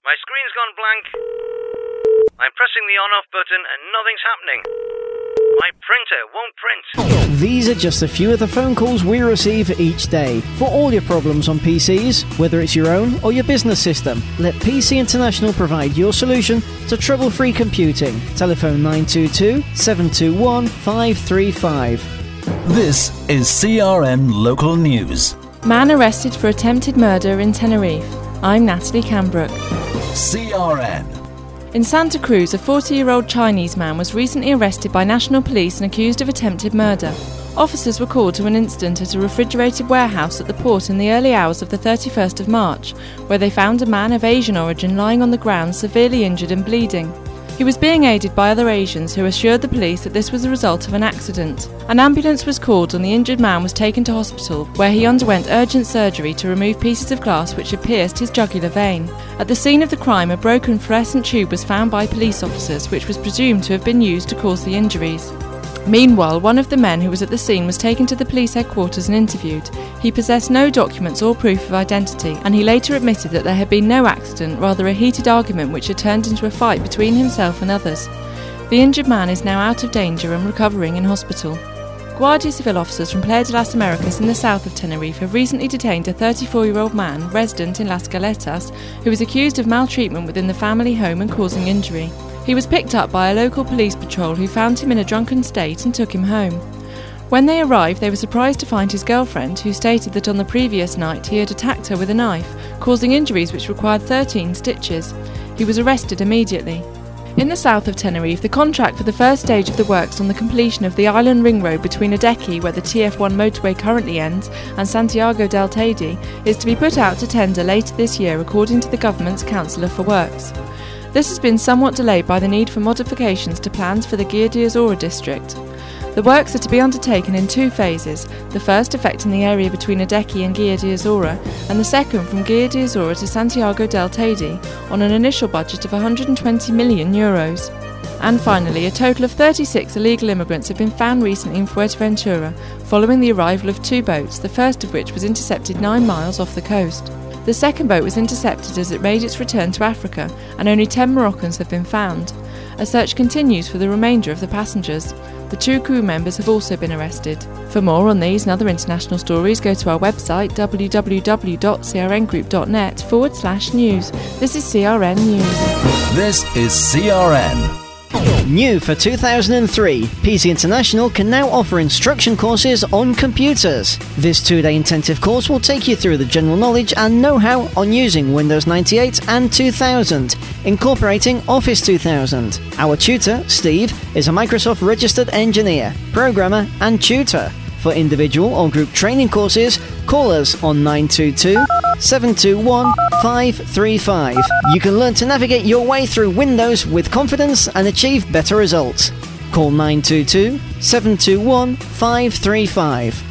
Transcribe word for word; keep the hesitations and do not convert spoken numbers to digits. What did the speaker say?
My screen's gone blank. I'm pressing the on-off button and nothing's happening. My printer won't print. These are just a few of the phone calls we receive each day. For all your problems on P Cs, whether it's your own or your business system, let P C International provide your solution to trouble-free computing. Telephone nine two two, seven two one, five three five. This is C R N Local News. Man arrested for attempted murder in Tenerife. I'm Natalie Cambrook. C R N. In Santa Cruz, a forty-year-old Chinese man was recently arrested by national police and accused of attempted murder. Officers were called to an incident at a refrigerated warehouse at the port in the early hours of the thirty-first of March, where they found a man of Asian origin lying on the ground severely injured and bleeding. He was being aided by other Asians who assured the police that this was the result of an accident. An ambulance was called and the injured man was taken to hospital, where he underwent urgent surgery to remove pieces of glass which had pierced his jugular vein. At the scene of the crime, a broken fluorescent tube was found by police officers, which was presumed to have been used to cause the injuries. Meanwhile, one of the men who was at the scene was taken to the police headquarters and interviewed. He possessed no documents or proof of identity, and he later admitted that there had been no accident, rather a heated argument which had turned into a fight between himself and others. The injured man is now out of danger and recovering in hospital. Guardia Civil officers from Playa de las Americas in the south of Tenerife have recently detained a thirty-four-year-old man, resident in Las Galetas, who is accused of maltreatment within the family home and causing injury. He was picked up by a local police patrol who found him in a drunken state and took him home. When they arrived, they were surprised to find his girlfriend, who stated that on the previous night he had attacked her with a knife, causing injuries which required thirteen stitches. He was arrested immediately. In the south of Tenerife, the contract for the first stage of the works on the completion of the Island Ring Road between Adequi, where the T F one motorway currently ends, and Santiago del Teide is to be put out to tender later this year, according to the government's Councillor for Works. This has been somewhat delayed by the need for modifications to plans for the Guia de Azora district. The works are to be undertaken in two phases, the first affecting the area between Adequi and Guia de Azora, and the second from Guia de Azora to Santiago del Teide, on an initial budget of one hundred twenty million euros. And finally, a total of thirty-six illegal immigrants have been found recently in Fuerteventura, following the arrival of two boats, the first of which was intercepted nine miles off the coast. The second boat was intercepted as it made its return to Africa, and only ten Moroccans have been found. A search continues for the remainder of the passengers. The two crew members have also been arrested. For more on these and other international stories, go to our website w w w dot c r n group dot net forward slash news. This is C R N News. This is C R N. New for two thousand three, P C International can now offer instruction courses on computers. This two-day intensive course will take you through the general knowledge and know-how on using Windows ninety-eight and two thousand, incorporating Office two thousand. Our tutor, Steve, is a Microsoft registered engineer, programmer and tutor. For individual or group training courses, call us on nine two two, seven two one, five three five. You can learn to navigate your way through Windows with confidence and achieve better results. Call nine two two, seven two one, five three five.